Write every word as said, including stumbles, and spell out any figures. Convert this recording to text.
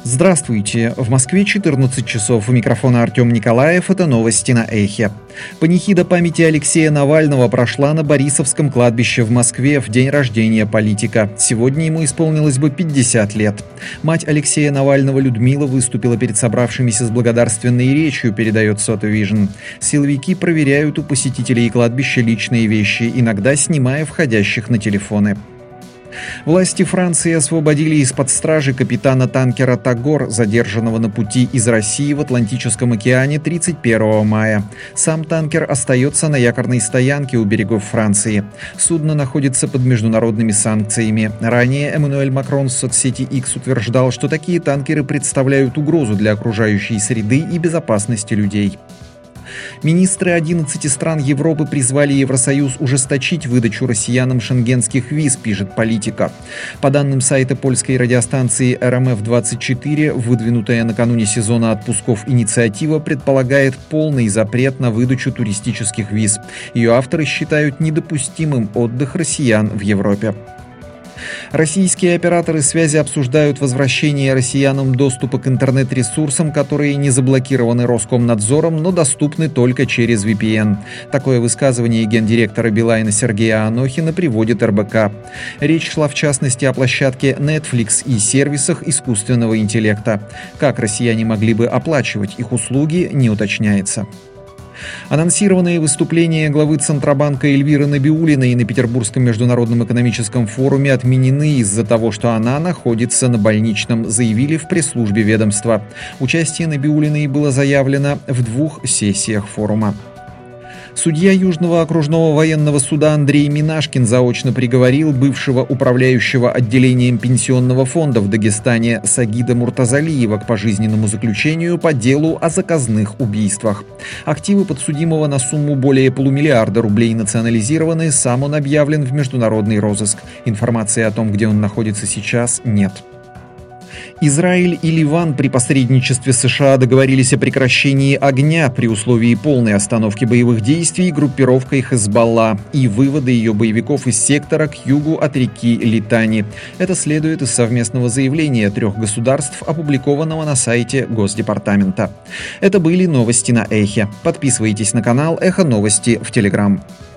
Здравствуйте! В Москве четырнадцать часов. У микрофона Артем Николаев. Это новости на Эхе. Панихида памяти Алексея Навального прошла на Борисовском кладбище в Москве в день рождения политика. Сегодня ему исполнилось бы пятьдесят лет. Мать Алексея Навального Людмила выступила перед собравшимися с благодарственной речью, передает Soto Vision. Силовики проверяют у посетителей кладбища личные вещи, иногда снимая входящих на телефоны. Власти Франции освободили из-под стражи капитана танкера «Тагор», задержанного на пути из России в Атлантическом океане тридцать первого мая. Сам танкер остается на якорной стоянке у берегов Франции. Судно находится под международными санкциями. Ранее Эммануэль Макрон в соцсети X утверждал, что такие танкеры представляют угрозу для окружающей среды и безопасности людей. Министры одиннадцати стран Европы призвали Евросоюз ужесточить выдачу россиянам шенгенских виз, пишет Политика. По данным сайта польской радиостанции эр эм эф двадцать четыре, выдвинутая накануне сезона отпусков инициатива предполагает полный запрет на выдачу туристических виз. Ее авторы считают недопустимым отдых россиян в Европе. Российские операторы связи обсуждают возвращение россиянам доступа к интернет-ресурсам, которые не заблокированы Роскомнадзором, но доступны только через ви пи эн. Такое высказывание гендиректора Билайна Сергея Анохина приводит эр бэ ка. Речь шла в частности о площадке Netflix и сервисах искусственного интеллекта. Как россияне могли бы оплачивать их услуги, не уточняется. Анонсированные выступления главы Центробанка Эльвиры Набиуллиной на Петербургском международном экономическом форуме отменены из-за того, что она находится на больничном, заявили в пресс-службе ведомства. Участие Набиуллиной было заявлено в двух сессиях форума. Судья Южного окружного военного суда Андрей Минашкин заочно приговорил бывшего управляющего отделением пенсионного фонда в Дагестане Сагида Муртазалиева к пожизненному заключению по делу о заказных убийствах. Активы подсудимого на сумму более полумиллиарда рублей национализированы, сам он объявлен в международный розыск. Информации о том, где он находится сейчас, нет. Израиль и Ливан при посредничестве США договорились о прекращении огня при условии полной остановки боевых действий группировкой Хезболла и вывода ее боевиков из сектора к югу от реки Литани. Это следует из совместного заявления трех государств, опубликованного на сайте Госдепартамента. Это были новости на Эхе. Подписывайтесь на канал Эхо Новости в Телеграм.